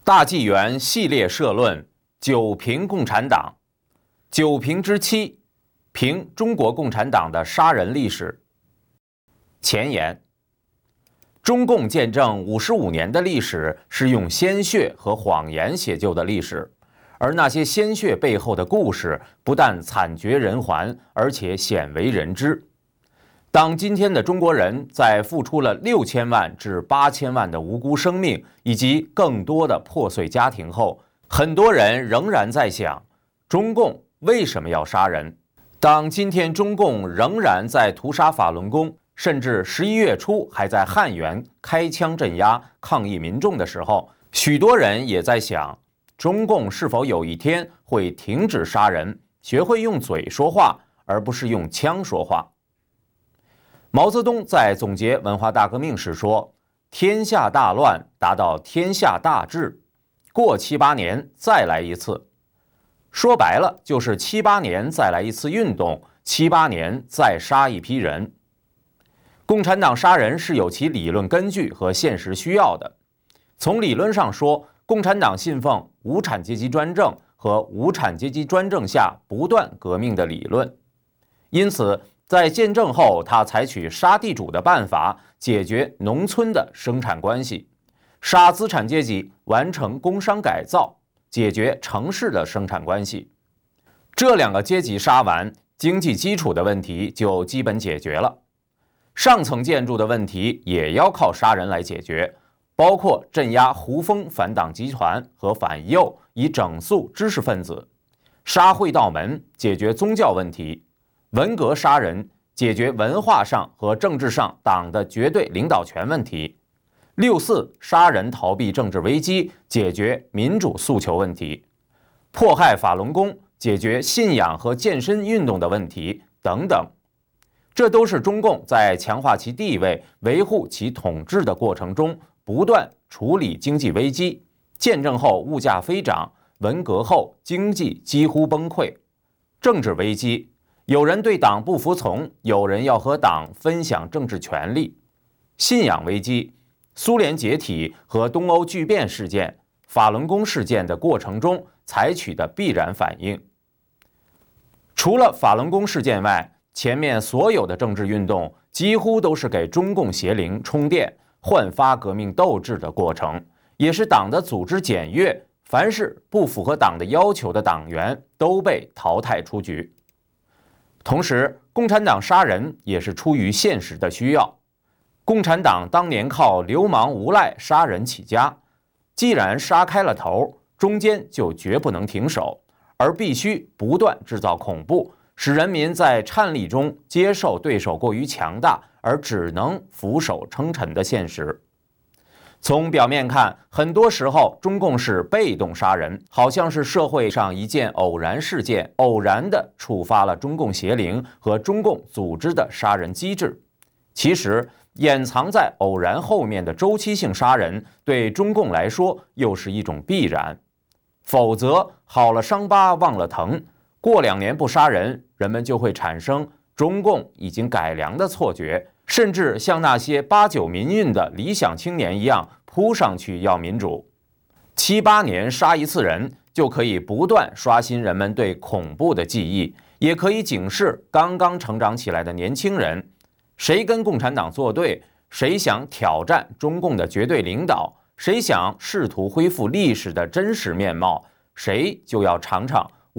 大纪元系列社论：九评共产党。九评之七，评中国共产党的杀人历史。前言：中共建政55年的历史是用鲜血和谎言写就的历史，而那些鲜血背后的故事不但惨绝人寰，而且鲜为人知。当今天的中国人在付出了6000万至8000万的无辜生命以及更多的破碎家庭后，很多人仍然在想，中共为什么要杀人？当今天中共仍然在屠杀法轮功，甚至11月初还在汉源开枪镇压抗议民众的时候，许多人也在想，中共是否有一天会停止杀人，学会用嘴说话，而不是用枪说话。毛泽东在总结文化大革命时说，天下大乱达到天下大治，过7、8年再来一次。说白了就是7、8年再来一次运动，7、8年再杀一批人。共产党杀人是有其理论根据和现实需要的。从理论上说，共产党信奉无产阶级专政和无产阶级专政下不断革命的理论，因此在建政后，他采取杀地主的办法解决农村的生产关系，杀资产阶级完成工商改造，解决城市的生产关系。这两个阶级杀完，经济基础的问题就基本解决了。上层建筑的问题也要靠杀人来解决，包括镇压胡风反党集团和反右，以整肃知识分子；杀会道门，解决宗教问题；文革杀人，解决文化上和政治上党的绝对领导权问题；6·4杀人逃避政治危机，解决民主诉求问题；迫害法轮功，解决信仰和健身运动的问题等等。这都是中共在强化其地位、维护其统治的过程中不断处理经济危机。建政后物价飞涨，文革后经济几乎崩溃。政治危机，有人对党不服从，有人要和党分享政治权利。信仰危机，苏联解体和东欧巨变事件、法轮功事件的过程中采取的必然反应。除了法轮功事件外，前面所有的政治运动几乎都是给中共邪灵充电、焕发革命斗志的过程，也是党的组织检阅，凡是不符合党的要求的党员都被淘汰出局。同时，共产党杀人也是出于现实的需要。共产党当年靠流氓无赖杀人起家，既然杀开了头，中间就绝不能停手，而必须不断制造恐怖，使人民在颤栗中接受对手过于强大而只能俯首称臣的现实。从表面看，很多时候中共是被动杀人，好像是社会上一件偶然事件，偶然地触发了中共邪灵和中共组织的杀人机制。其实，掩藏在偶然后面的周期性杀人，对中共来说又是一种必然。否则，好了伤疤忘了疼，过2年不杀人，人们就会产生中共已经改良的错觉，甚至像那些8、9民运的理想青年一样扑上去要民主。7、8年杀一次人，就可以不断刷新人们对恐怖的记忆，也可以警示刚刚成长起来的年轻人，谁跟共产党作对，谁想挑战中共的绝对领导，谁想试图恢复历史的真实面貌，谁就要尝尝